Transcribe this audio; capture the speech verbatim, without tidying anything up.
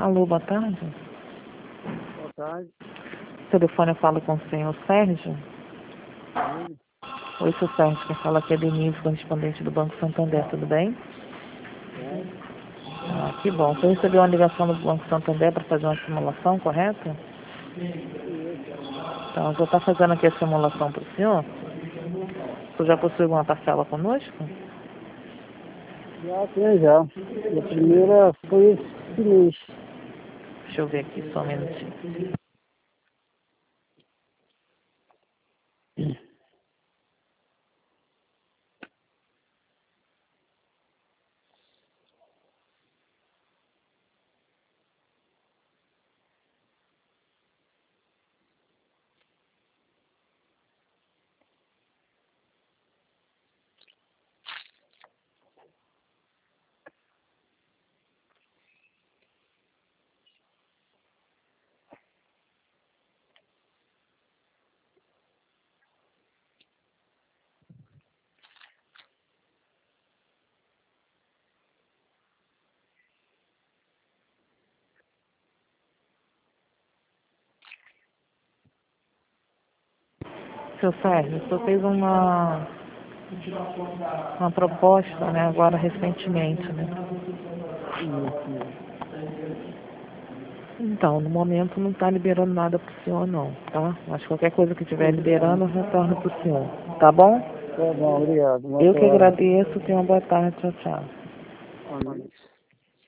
Alô, boa tarde. Boa tarde. O telefone eu falo com o senhor Sérgio. Sim. Oi, seu Sérgio, quem fala aqui é Denise, correspondente do Banco Santander, tudo bem? Bom. Ah, que bom. Você recebeu uma ligação do Banco Santander para fazer uma simulação, correto? Isso. Então, eu vou estar fazendo aqui a simulação para o senhor. Você já possui alguma parcela conosco? Já tem já. A primeira foi esse mês. Deixa eu ver aqui só um minutinho. Seu Sérgio, o senhor fez uma, uma proposta, né, agora recentemente, né? Isso. Então, no momento não está liberando nada para o senhor não, tá? Mas qualquer coisa que estiver liberando, eu retorno para o senhor, tá bom? Tá bom, obrigado. Boa Eu que tarde. agradeço, tenha uma boa tarde, tchau, tchau. Amém.